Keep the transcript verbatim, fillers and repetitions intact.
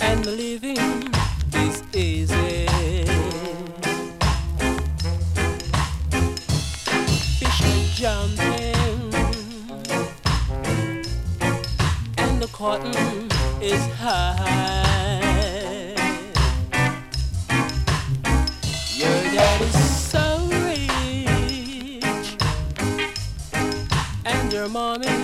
and the living is easy. Fish are jumping and the cotton is high. Your daddy's so rich and your mommy